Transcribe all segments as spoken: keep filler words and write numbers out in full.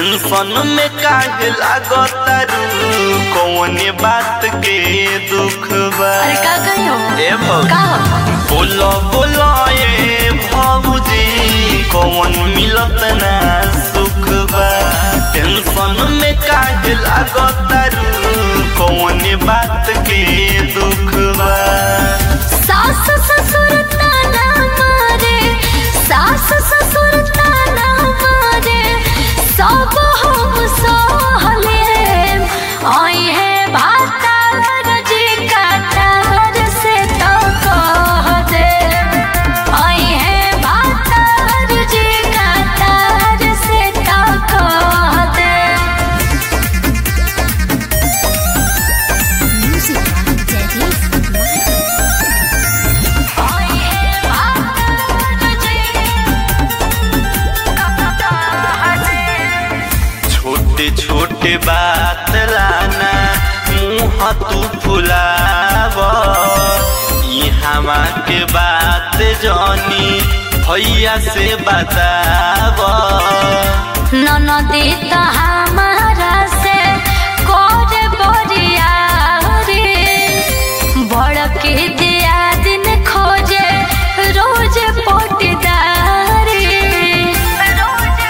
Tension में काहे लागतारू कौने बात के दुख बा। अरे का कहियो ए भौजी का बोलो बोलो ए भौजी कौन मिलत ना सुख बा। टेंशन में काहे लागतारू कौने बात के दुख बा। सास ससुर ताना मारे सास ससुर ताना मारे सब हम सहले आई है भातार जी काटार से तो कह दे आई है भातार जी काटार से तो कह दे। छोटे छोटे बात लाना मुँह तू फुलाव यहाँ के बात जानी भैया से बताव। ननदी तो हमारा से कोरे बोरिया रे बड़के दिया दिन खोजे रोज पोटीदारी रोज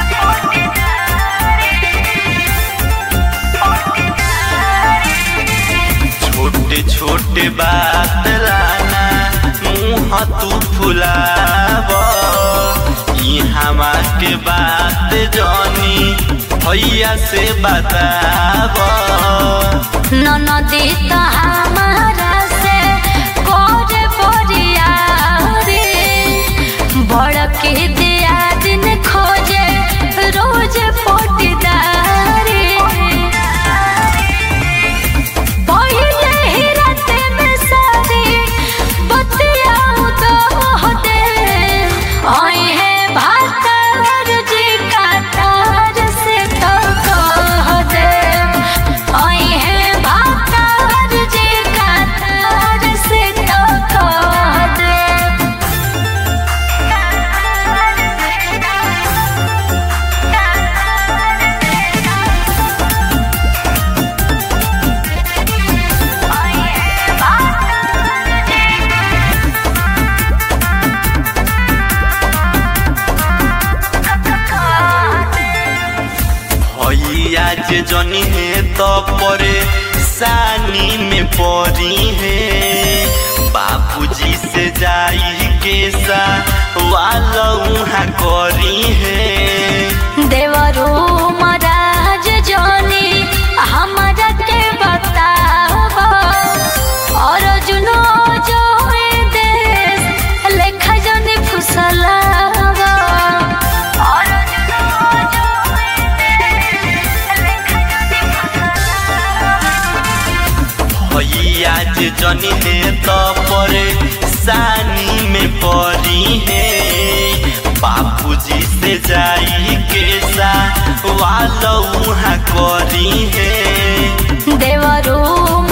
छोटे छोटे बात लाना मुँह तू फुलाव यहाँ के बात जानी भैया से बताव। ननदी तो हमारा से कोरे बोरिया रे बड़के दिया दिन खोजे रोज पोटीदारी पहिले ही रात में सारी बतियाऊ तो दे आई है भातार जी काटार से तो कह दे आई है भातार जी काटार से तो कह दे। भैया जे जनी है तो परे सानी में परी है बाबूजी से जाई के सा वाला उहाँ करी है। देवरू महाराज जोनी हमारा के बतावा और जुनो जो देश लेखा जोनी फुसलावा और जुनो जो भैया जे जनी है तो परे सानी में परी है बाबूजी से जाई के सा वाला उहाँ करी है। देवरू